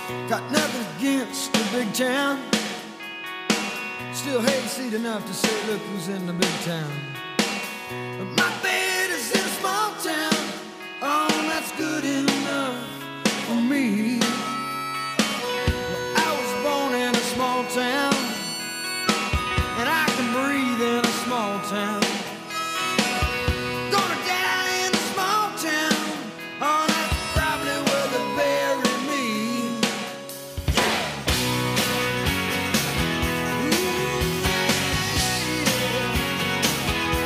Got nothing against the big town. Still hate seat enough to say, look who's in the big town. But my bed is in a small town. Oh, that's good enough for me. Well, I was born in a small town, and I can breathe in a small town. Gonna die in a small town. Oh, that's probably where they bury me. Ooh, yeah.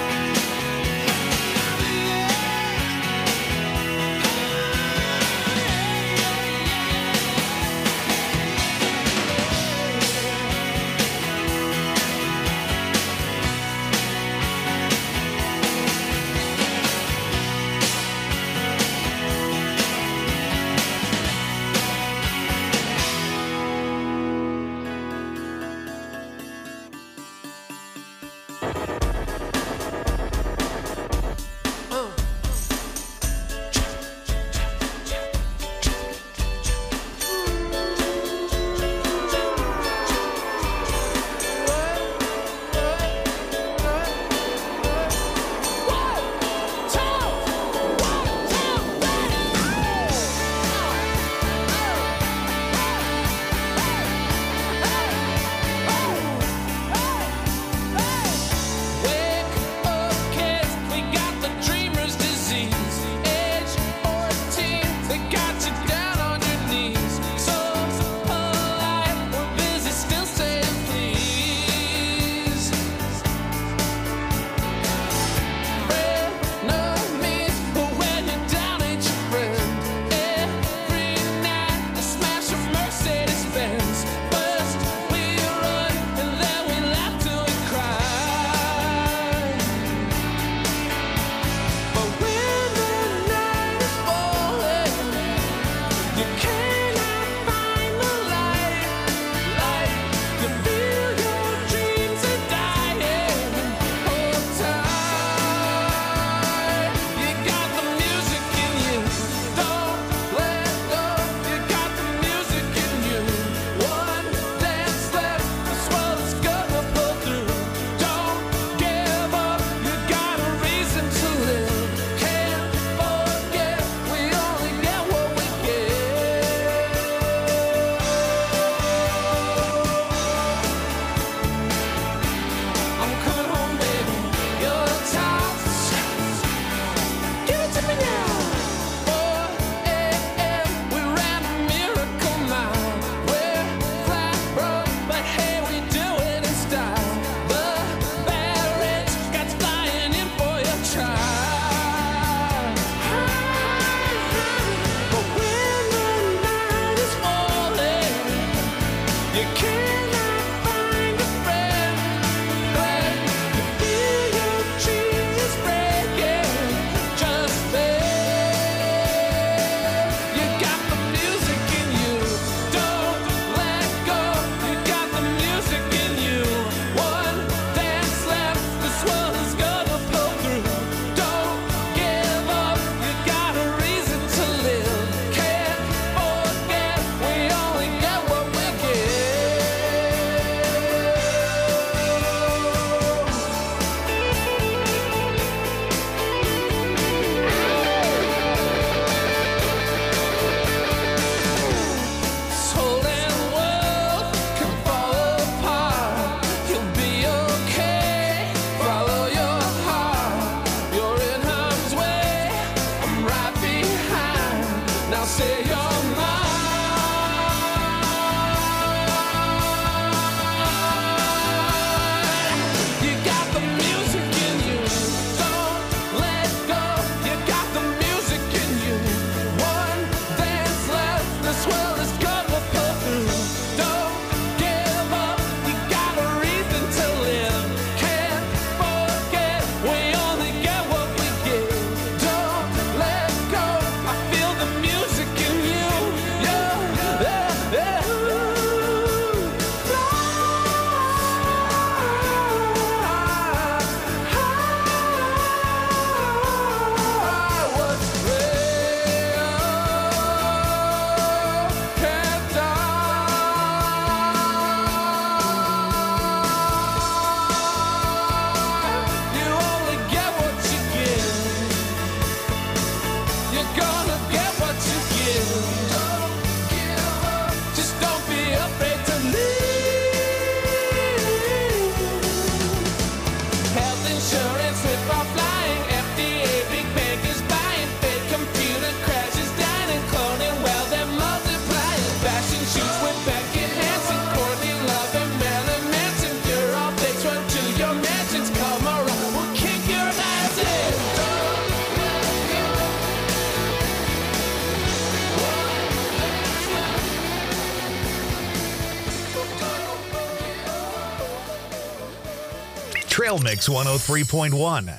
Trail Mix 103.1.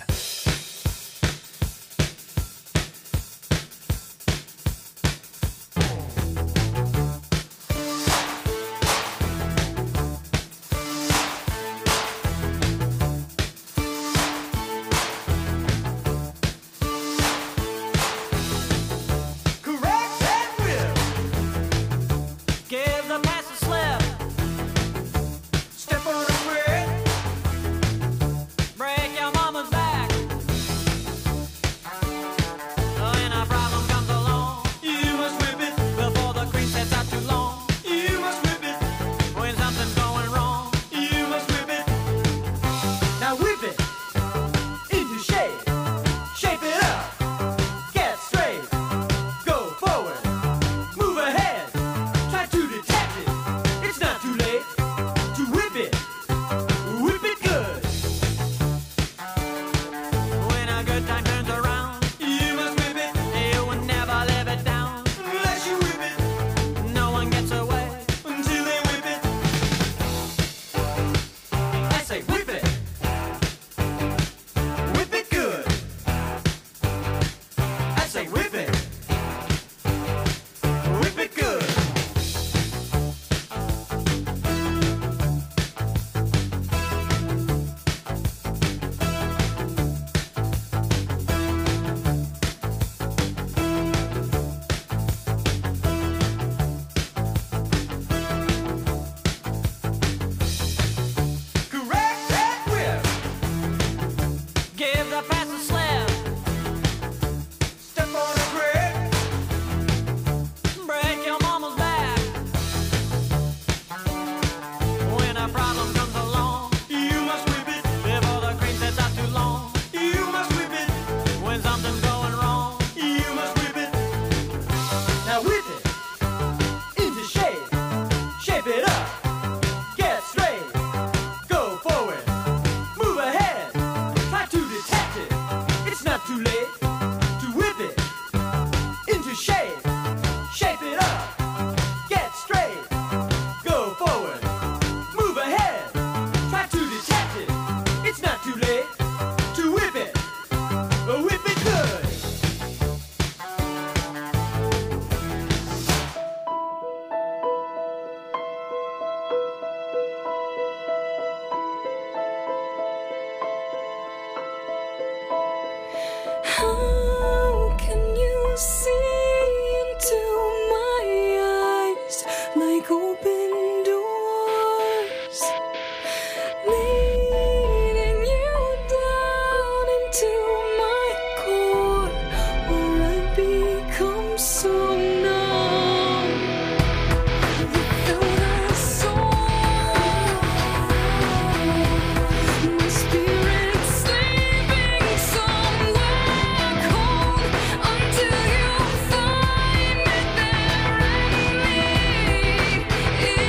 Until you find me there and me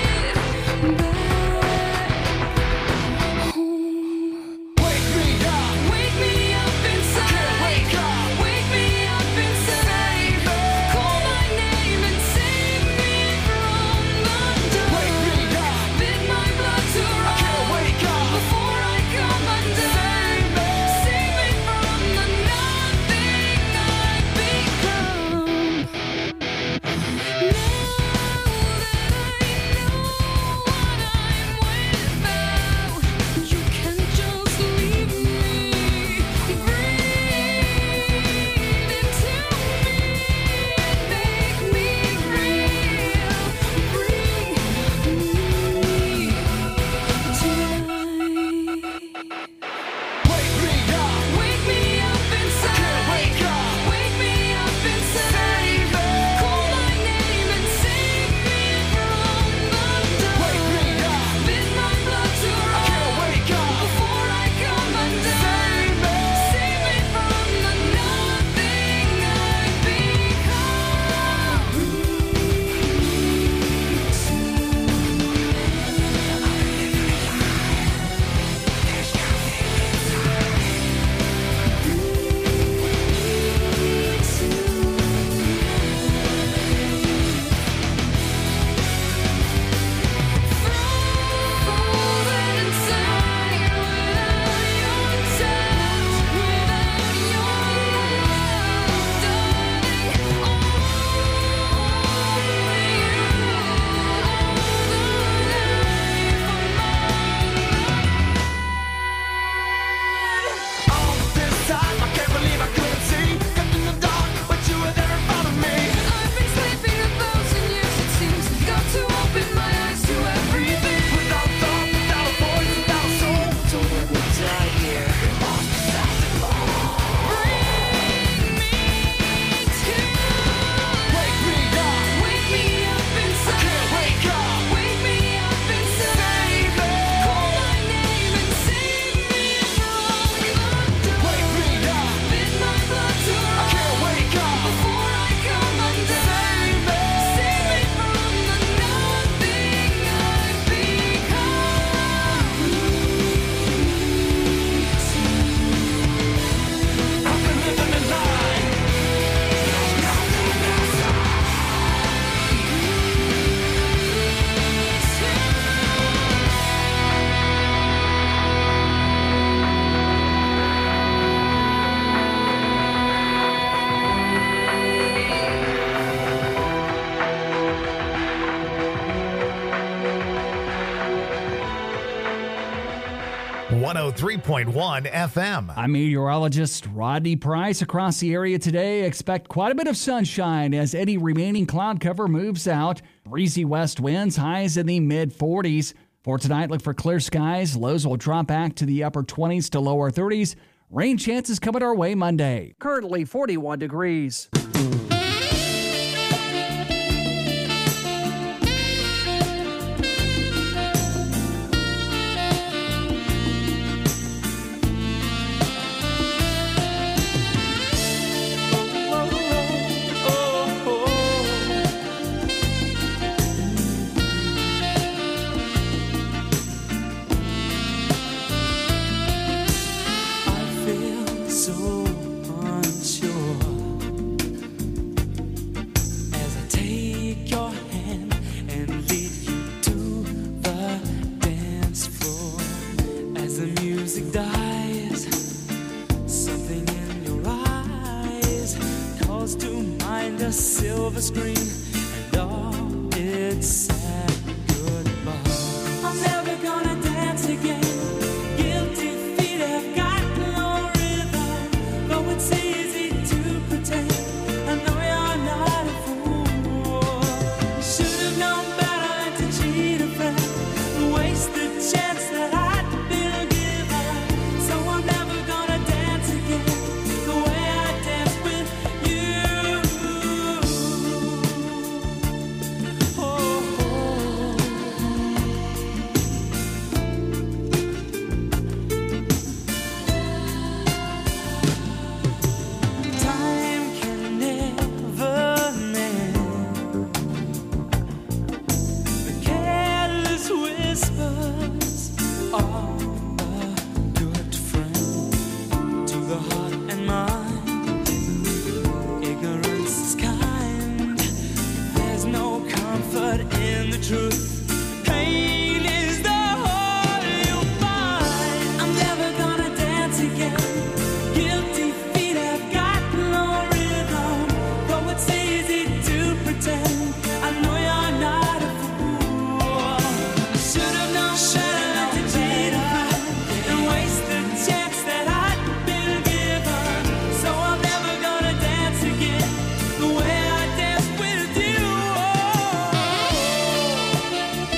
103.1 FM. I'm meteorologist Rodney Price. Across the area today, expect quite a bit of sunshine as any remaining cloud cover moves out. Breezy west winds, highs in the mid-40s. For tonight, look for clear skies. Lows will drop back to the upper 20s to lower 30s. Rain chances coming our way Monday. Currently 41 degrees. Silver screen and all its sad goodbye. I'm never gonna dance again. Guilty feet have got no rhythm. Though it's easy to pretend, I know you're not a fool. You should have known better than to cheat a friend, waste the chance that I'd been given. So I'm never gonna dance again the way I danced with you. In the truth, pain is the whole you'll find. I'm never gonna dance again. Guilty feet have got no rhythm. Though it's easy to pretend, I know you're not a fool. Should have known better to cheat a friend and waste the chance that I'd been given. So I'm never gonna dance again the way I danced with you.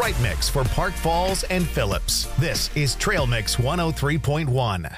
right mix for Park Falls and Phillips. This is Trail Mix 103.1.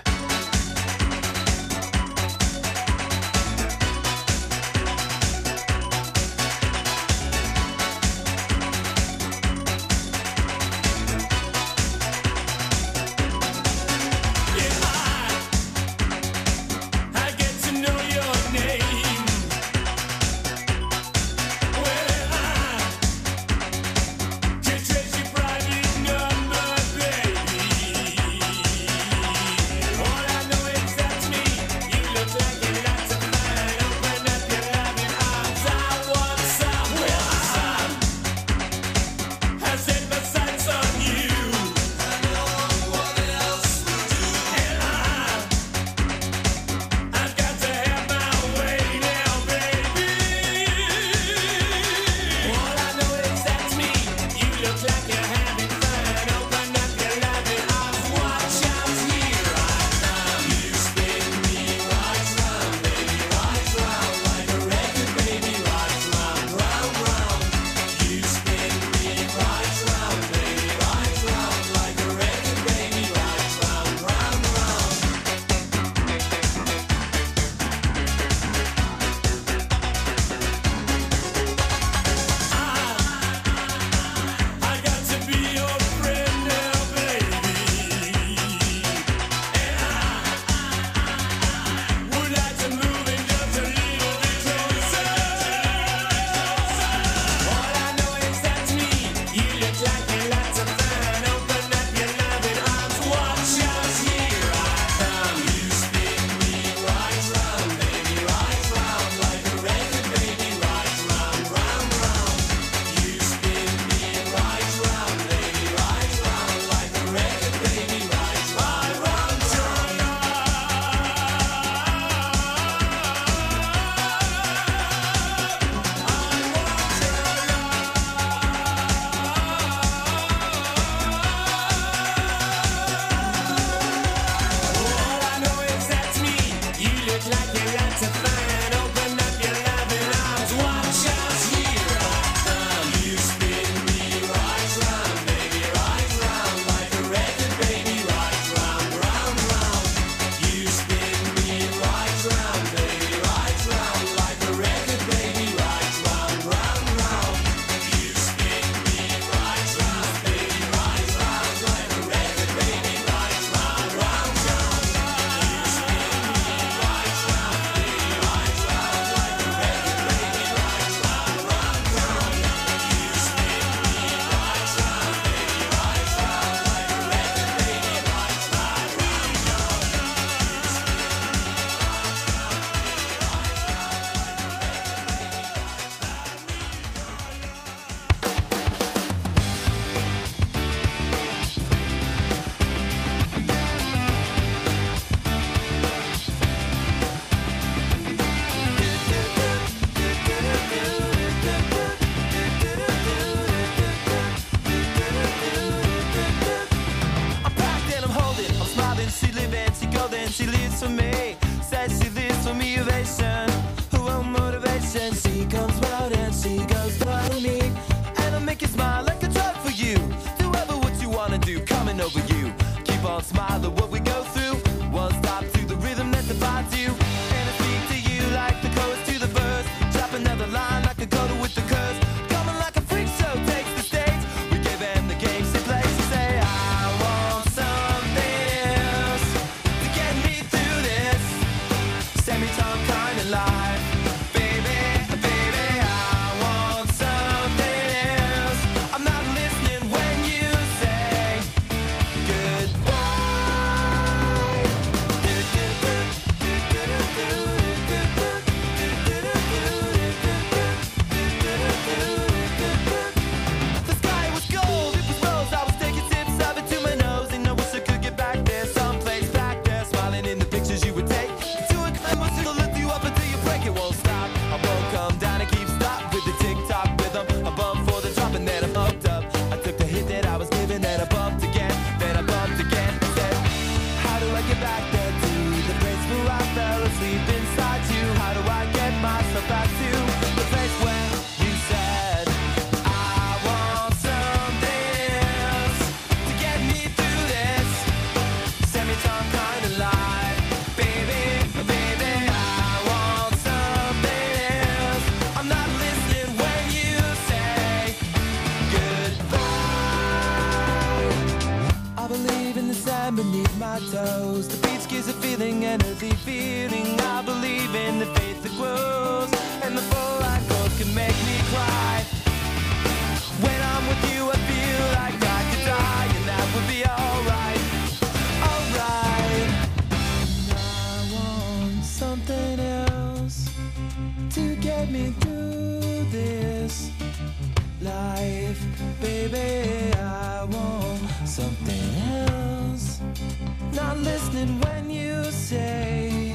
sand beneath my toes. The beach gives a feeling, an earthy feeling. I believe in the faith that grows, and the full light gold can make me cry. When I'm with you, I feel like I could die, and that would be alright, alright. I want something else to get me through this life, baby. I want something else. Not listening when you say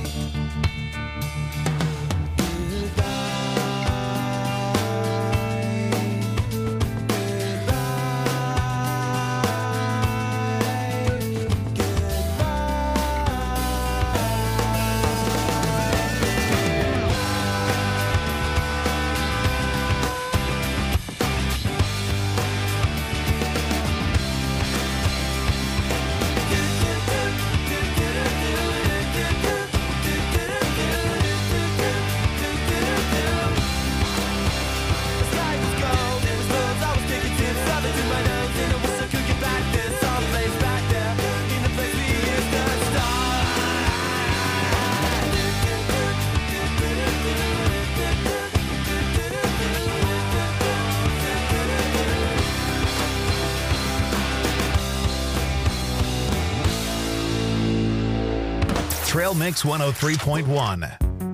Trail Mix 103.1.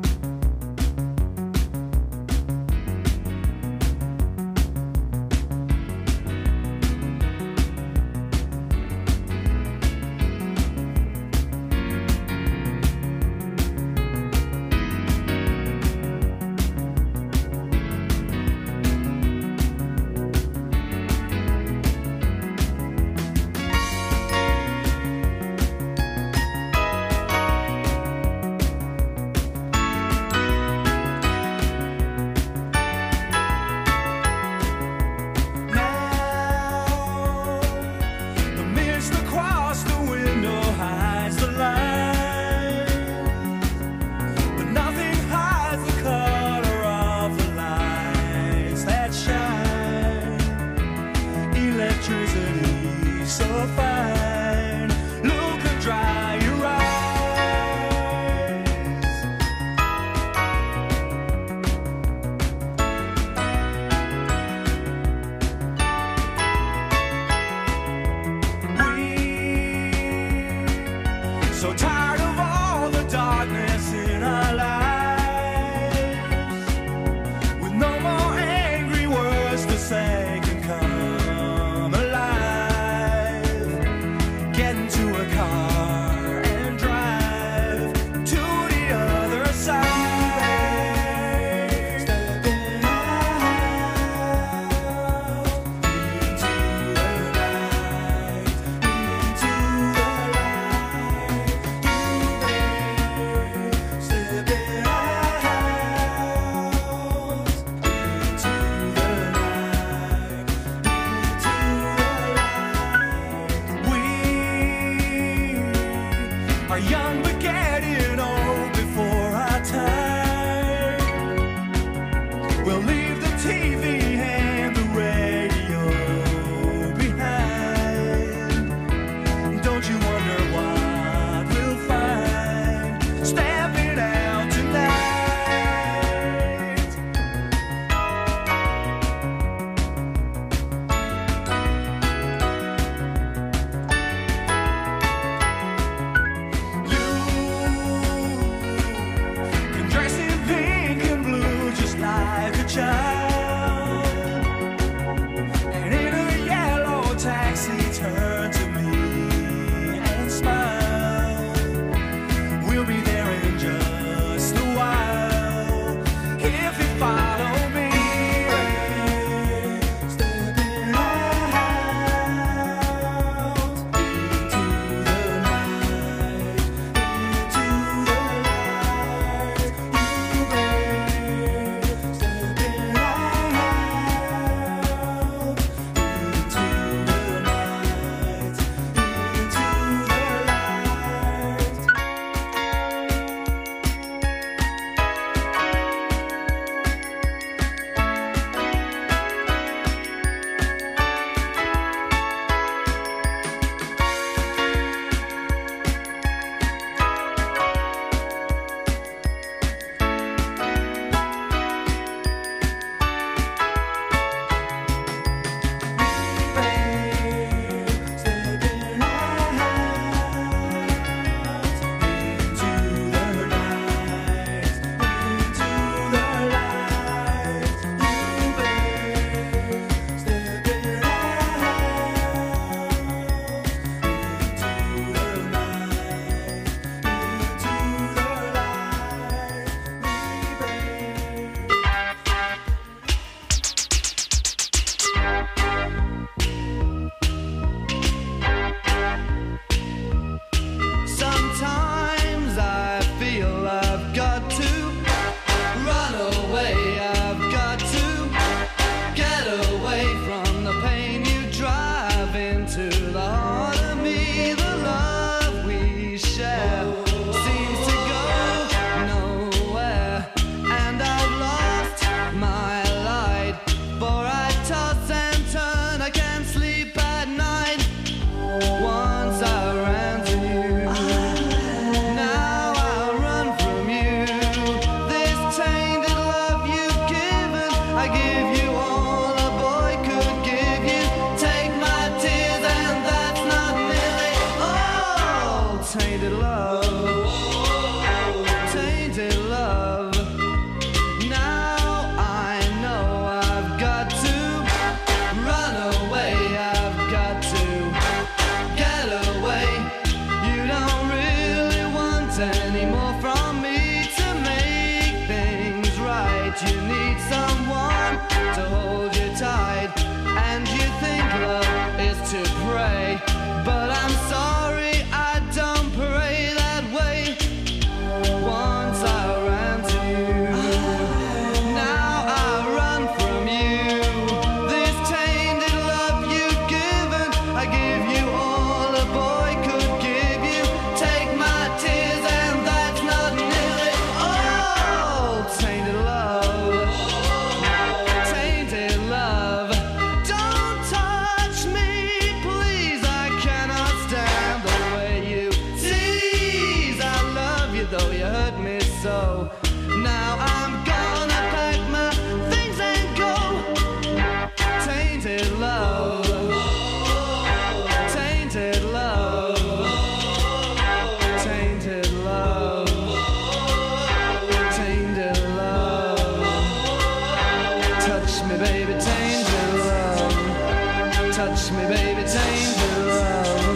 so tired of all the darkness in our lives, with no more angry words to say can come alive. Get into a car and drive to the other side. Stepping out into the light, into the light. Stepping out into the light, into the light. We are young but getting old before our time. We'll leave the TV and the radio behind. Don't you wonder what we'll find stepping out tonight? You tainted love, tainted love. Now I know I've got to run away, I've got to get away. You don't really want any more from me to make things right. You need someone to hold you tight, and you think love is to pray, but I'm sorry, I don't pray that way. Once I ran to you, now I run from you. This tainted love you've given, I give you all a boy could give you. Take my tears and that's not nearly all. Tainted love, tainted love. Don't touch me, please, I cannot stand the way you tease. I love you though you hurt me so. Now I'm gonna pack my things and go. Tainted love, tainted love, tainted love, tainted love. Touch me, baby, tainted love. Touch me, baby, tainted love.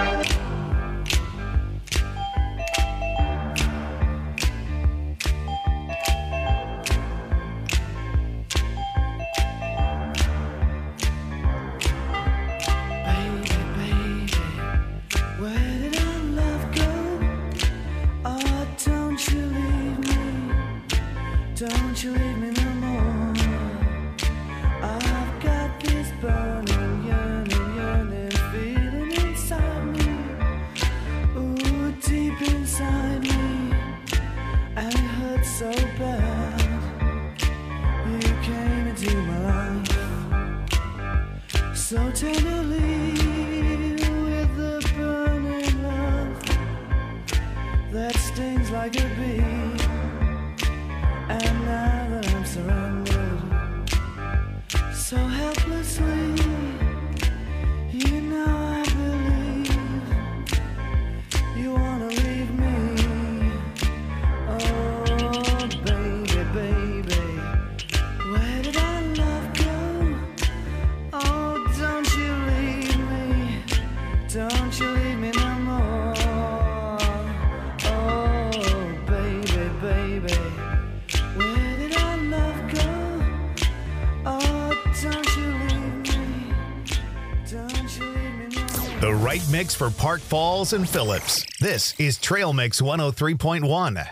Baby, baby, where did our love go? Oh, don't you leave me, don't you leave me no more. I've got this burning, yearning feeling inside me. Ooh, deep inside me, and it hurts so bad. You came into my life so tenderly, with the burning love that stings like a bee. And now that I'm surrounded so helplessly, you know I believe you wanna leave me. Oh, baby, baby, where did our love go? Oh, don't you leave me, don't you leave me no more. Oh, baby, baby, where did our love go? Oh, don't you leave me, don't you leave me no more. The right mix for Park Falls and Phillips. This is Trail Mix 103.1.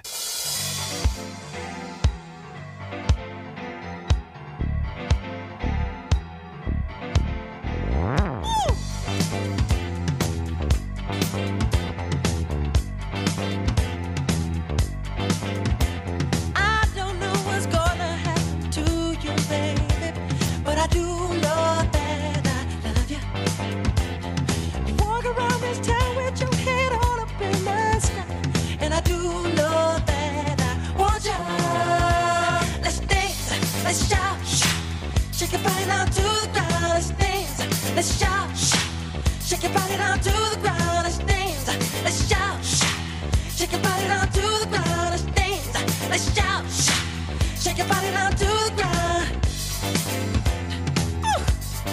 I don't know what's gonna happen to you, baby, but I do know that I love you. You walk around this town with your head on up in the sky, and I do know that I want you. Let's dance, let's shout, shake your body down to the ground. Let's dance, let's shout, shake your body down to the ground. Let's dance, let's shout, shake your body down to the ground. Let's dance, let's shout, shake your body down to the ground. Woo!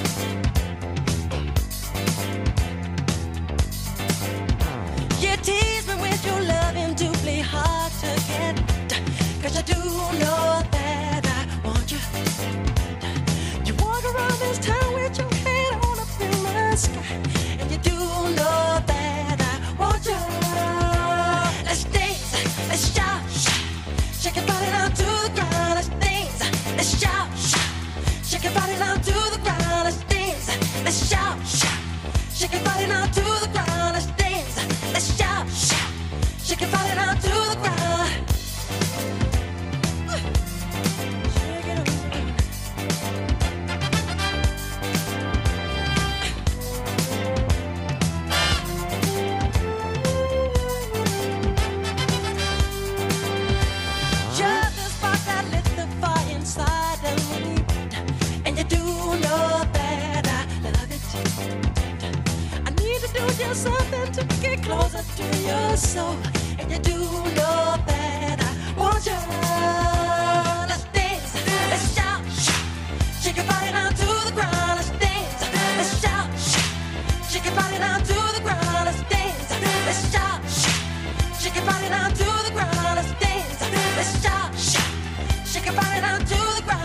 You tease me with your loving, doubly hard to get, 'cause I do know that I want you. You walk around this town with your head on up in the sky, and you do know that something to get closer to your soul. And you do know that I want you. Let's dance, let's shout, shake your body down to the ground. Let's dance, let's shout, shake your body down to the ground. Let's dance, let's shout, shake your body down to the ground. Let's dance, let's shout, shake your body down to the ground.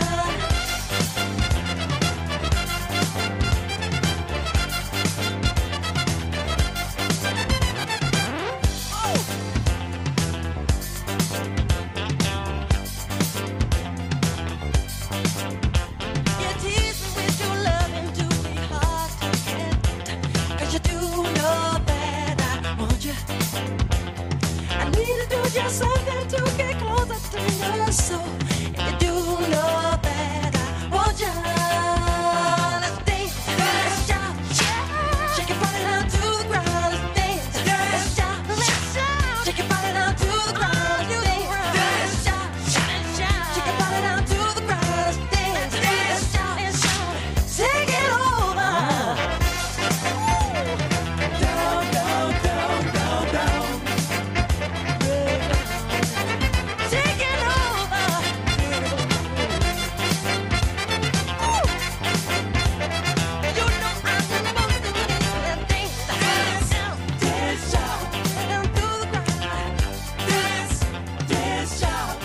You tease me with your loving to be hard to get. 'Cause you do know that I want you. I need to do just something to get closer to your soul. And you do know that I want you. Let's dance, let's shout, shake your body down to the ground. Let's dance, let's shout, shake your body down to the ground. Let's dance, let's shout, shake your body down to the ground. Let's dance, let's shout, take it over. Down, down, down, down, down. Take it over. You know I'm supposed to be that dance, dance, dance, shout, down to the ground. Dance, dance, shout.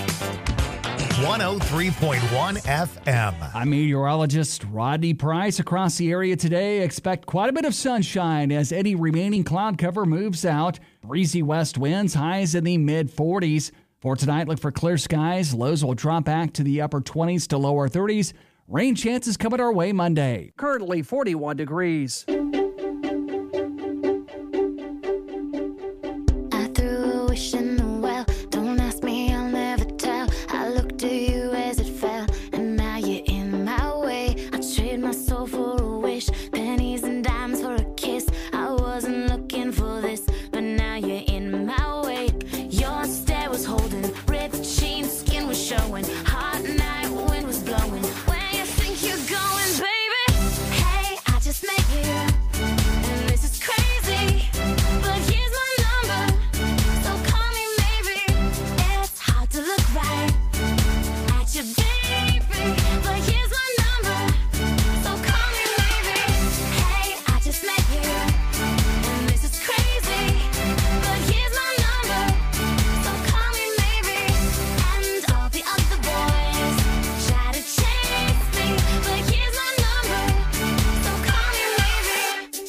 103.1 FM. I'm meteorologist Rodney Price. Across the area today, expect quite a bit of sunshine as any remaining cloud cover moves out. Breezy west winds, highs in the mid-40s. For tonight, look for clear skies. Lows will drop back to the upper 20s to lower 30s. Rain chances coming our way Monday. Currently 41 degrees. I threw a wish in the well. Don't ask me, I'll never tell. I looked at you as it fell, and now you're in my way. I trade my soul for a wish, pennies and dimes for a kiss. I wasn't looking for this, but now you're in my way. Your stare was holding, ripped jeans, skin was showing. Hot night, wind was blowing. Where you think you're going, baby? Hey, I just met you, and this is crazy. But here's my number, so call me maybe. It's hard to look right at you, baby. But here's my number, so call me maybe. Hey, I just met you, and this is crazy. But here's my number, so call me maybe. And all the other boys try to chase me. But here's my number, so call me maybe.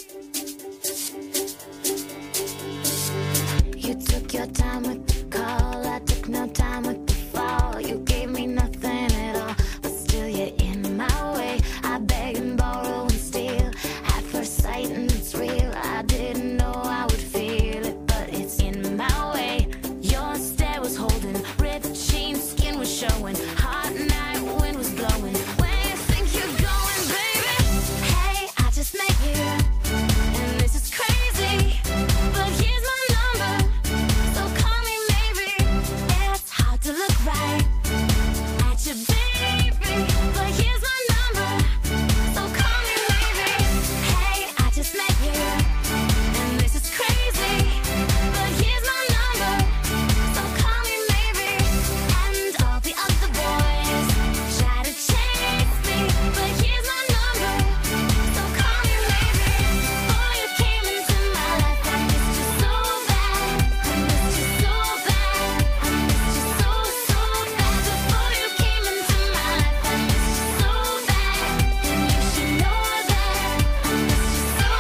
You took your time with the call, I took no time with the fall. You gave me nothing at all, but still you're in my way. I beg and borrow and steal at first sight, and it's real. I didn't know I would feel it, but it's in my way. Your stare was holding, ripped jeans, skin was showing. Hot night, wind was blowing. Where you think you're going, baby? Hey, I just met you, and this is crazy. But here's my number, so call me maybe. It's hard to look right at you, baby. But here's my number, so call me maybe. Hey, I just met you, and this is crazy. But here's my number, so call me maybe. And all the other boys try to chase me. But here's my number, so call me maybe. Before you came into my life, I missed you so bad. I missed you so bad. I missed you so, so bad. Before you came into my life, I missed you so bad. And you should know that I missed you so,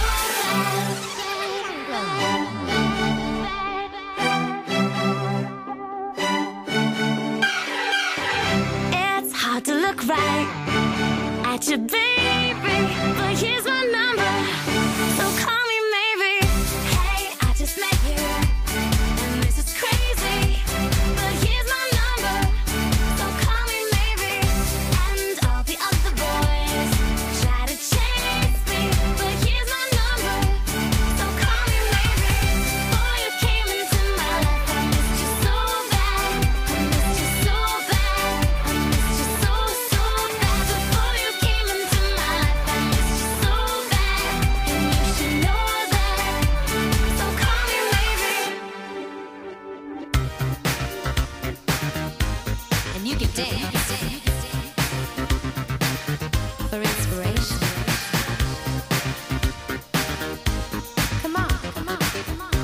It's hard to look right at you, baby. But here's my number, so call me maybe. Hey, I just met you, and this is crazy. But here's my number, so call me maybe. And all the other boys try to chase me. But here's my number, so call me maybe. Before you came into my life, I missed you so bad. I missed you so bad. I missed you so, so bad. Before you came into my life, I missed you so For inspiration. Come on, come on, come on.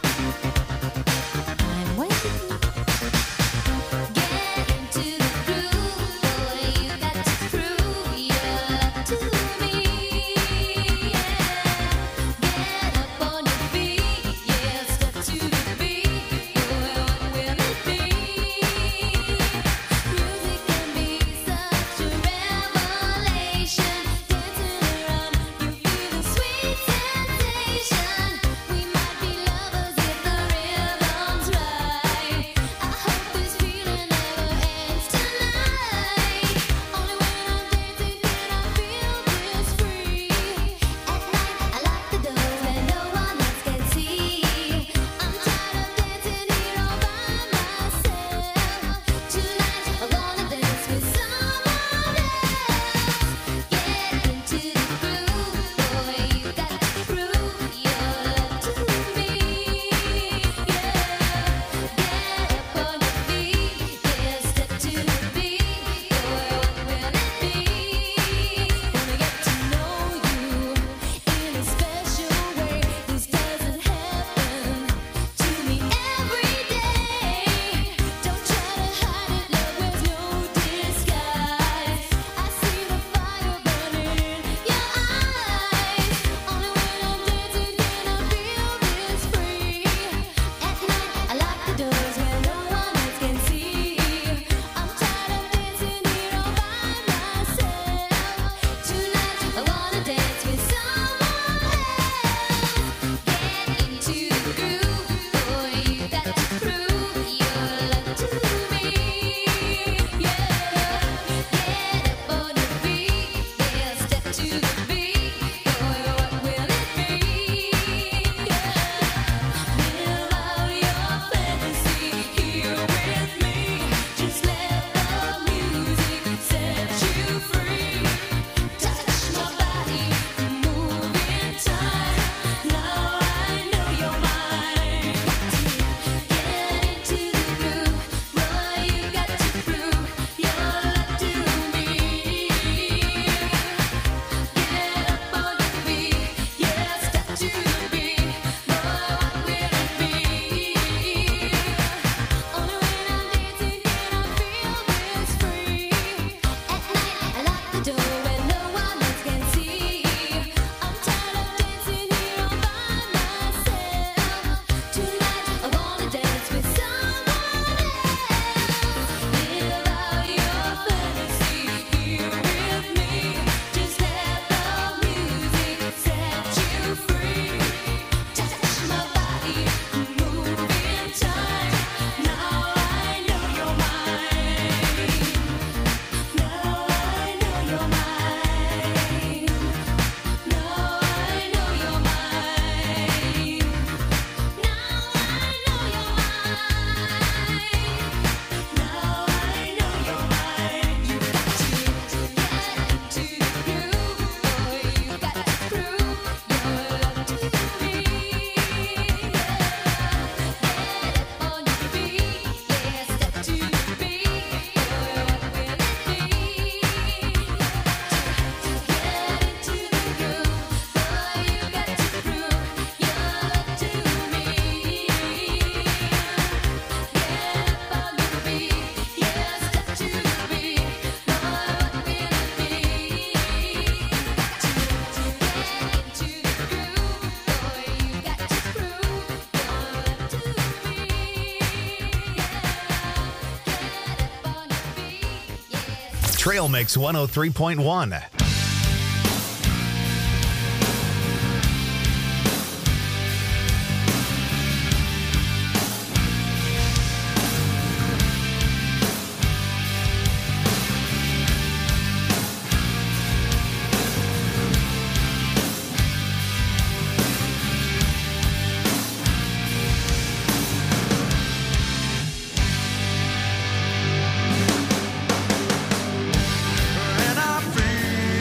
I'm waiting. Get into the groove, boy. You got to prove your love to me. Get up on your feet, yeah. Step to the beat, boy. What will it be? Music can be such a revelation. Dancing around, you feel the sweet sensation. We might be lovers if the rhythm's right. I hope this feeling never ends tonight. Only when I'm dancing can I feel this free. At night, I lock the doors where no one else can see. I'm tired of dancing here all by myself. Tonight, I wanna dance with someone else. Get into the groove, boy. You got to prove your love to me. Yeah, get up on your feet, yeah. Step to the beat, boy. What will it be? Wanna get to know you in a special way. This doesn't happen to me every day. Don't try to hide it, love wears no disguise. I see the fire burning in your eyes. Only when I'm dancing can I feel this free. At night, I lock the doors where no one else can see. I'm tired of dancing here all by myself. Tonight, I wanna dance with someone else. Get into the groove, boy. You got to prove your love to me. Yeah, get up on your feet, yeah. Step to the beat, boy. What will it be? Yeah, live out your fantasy here with me. Just let the music set you free. Touch my body, move in time. Now I know you're mine. Get into the groove, boy. You got to prove your love to me. Get up on your feet, yeah. Step to the beat, boy. What will it be? Only when I'm dancing can I feel this free. At night, I lock the door where no one else can see. I'm tired of dancing here all by myself. Tonight, I wanna dance with someone else. Live out your fantasy here with me. Just let the music set you free. Touch my body, move in time. Now I know you're mine. Now I know you're mine. Now I know you're mine. Now I know you're mine. Now I know you're mine. You got to get into the groove, boy. You got to prove your love to me. Get up on your feet, yeah. Step to the beat, boy. What will it be? Get into the groove, boy. You got to prove your love to me. Get up on your feet, yeah. Step to the beat, boy. What will it be? Get into the groove, boy. You got to prove your love to me. Get up on your feet, yeah. Trail Mix 103.1. And I feel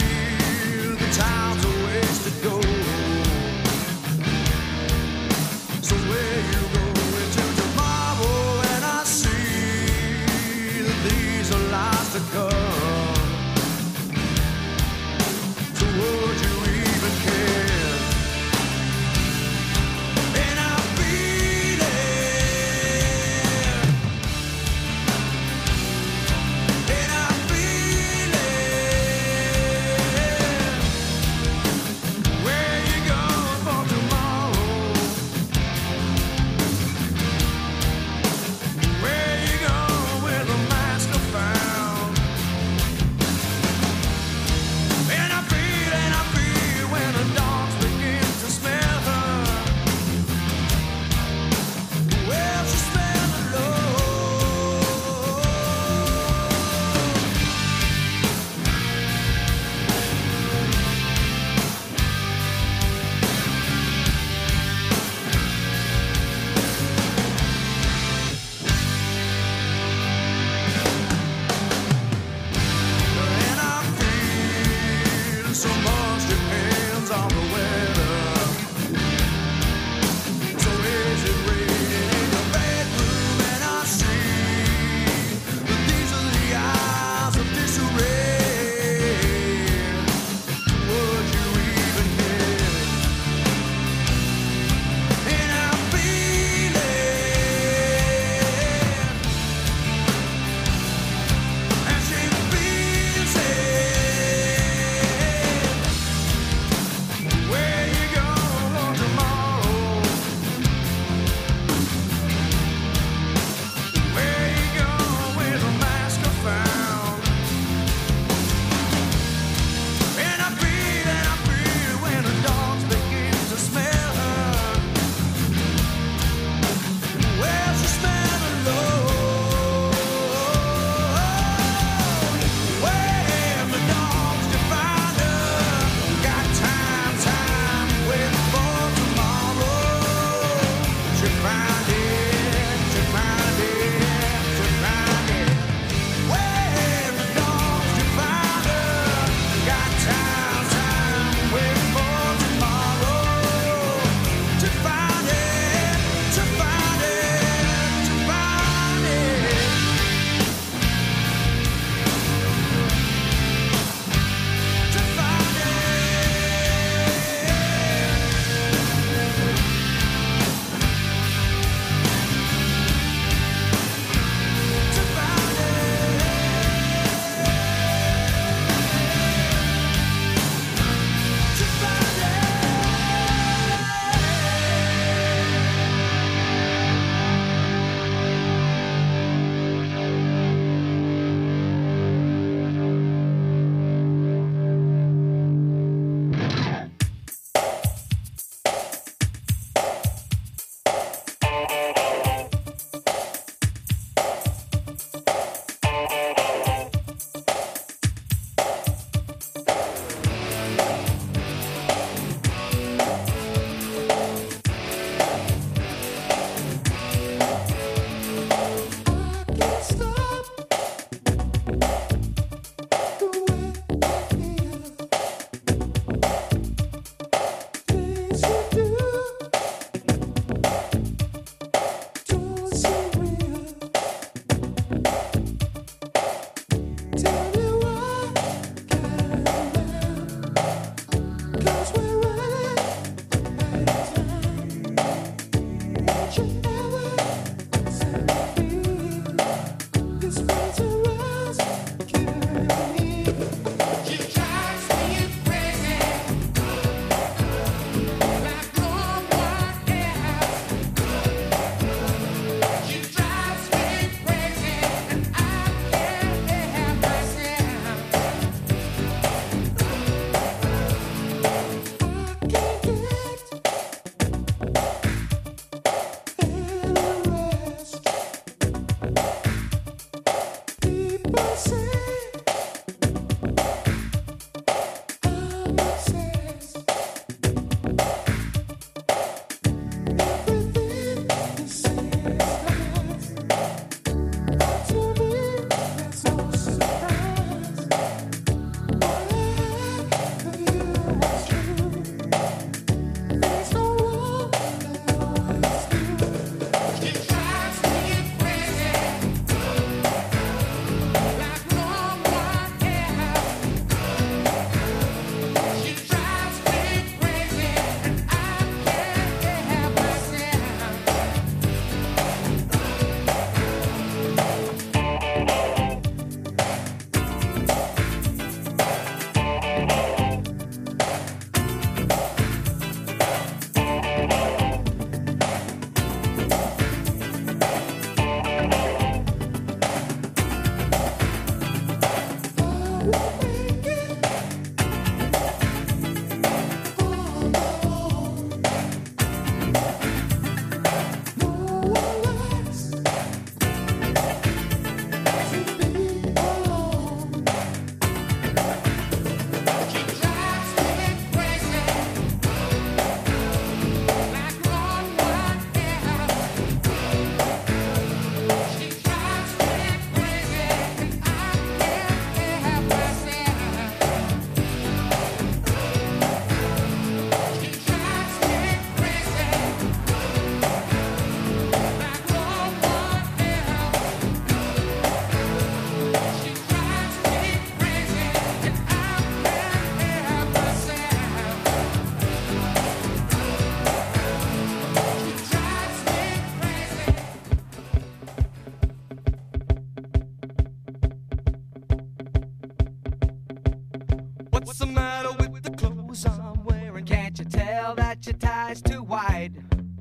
What's the matter with the clothes I'm wearing? Can't you tell that your tie's too wide?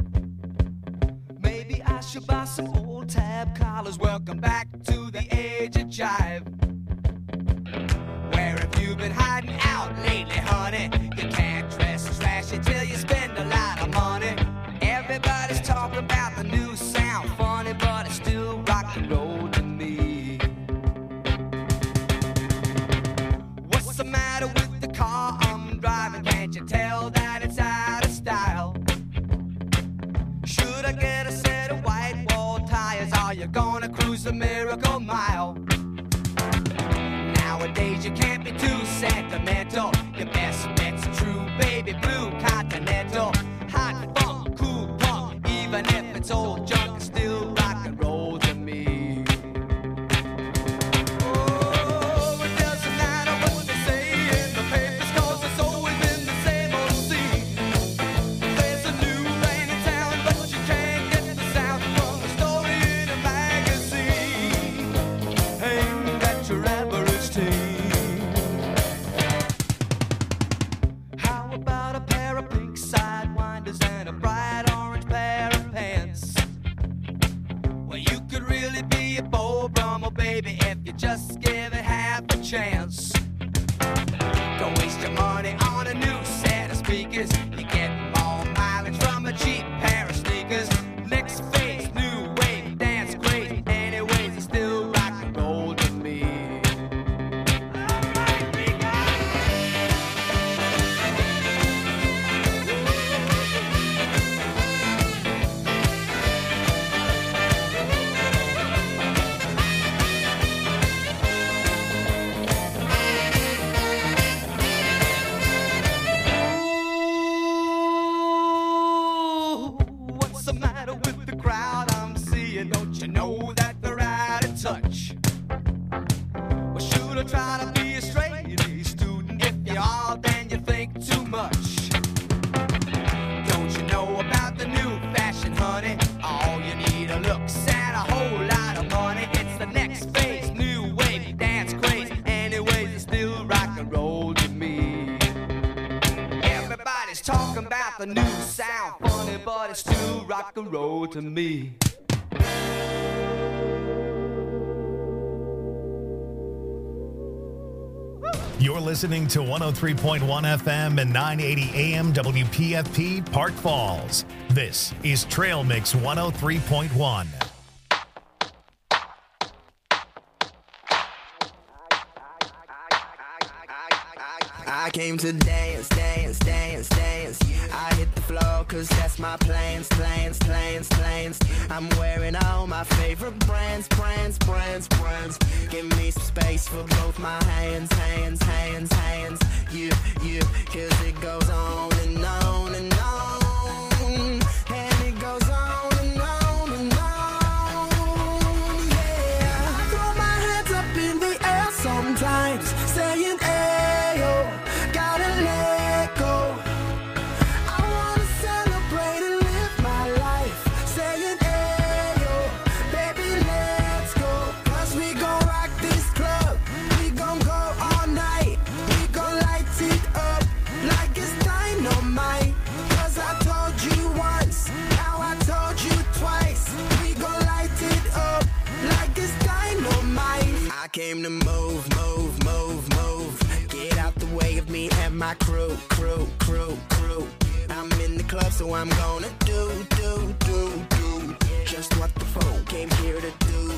Maybe I should buy some old tab collars. Welcome back to the age of jive. Where have you been hiding out lately, honey? You can't dress trashy till you spend a lot of money. Everybody's talking about the new sound, funny, but it's still rock and roll to me. What's the matter with the car I'm driving? Can't you tell that it's out of style? Should I get a set of white wall tires? Are you gonna cruise the Miracle Mile? Nowadays you can't be too sentimental. Your best bet's a true baby blue Continental. Hot funk, cool punk, even if it's old junk, it's still rock and roll to me. Oh, it doesn't matter what they say in the papers, 'cause it's always been the same old scene. There's a new rain in town, but you can't get the sound from the story in a magazine. Ain't that your average teen? How about a pair of pink sidewinders and a bright orange pair of pants? Well, you could really be a Beau Brummel, baby, if you just give it half a chance. Don't waste your money on a new set of speakers. You get more mileage from a cheap pair of sneakers. Next phase, new wave, dance great. Anyways, it's still rock and roll to me. Ooh, what's the matter with the crowd I'm seeing? Don't you know that they're out of touch? Well, should I try to be a straight A student? If you are, then you think too much. Don't you know about the new fashion, honey? a new sound. Funny, but it's still rock and roll to me. You're listening to 103.1 FM and 980 AM WPFP Park Falls. This is Trail Mix 103.1. I came to dance, dance, dance, dance. I hit the floor cause that's my plans, plans, plans, plans. I'm wearing all my favorite brands, brands, brands, brands. Give me some space for both my hands, hands, hands, hands. You, cause it goes on and on and on. And it goes on and on and on. Yeah. I throw my hands up in the air sometimes, saying, ayo. Gotta let go. I wanna celebrate and live my life. Saying, ayo, baby, let's go. Cause we gon' rock this club. We gon' go all night. We gon' light it up like it's dynamite. Cause I told you once, now I told you twice. We gon' light it up like it's dynamite. I came to move, move, move, move. Get out the way of me and my crew, crew, crew, crew. I'm in the club, so I'm gonna do just what the folk came here to do.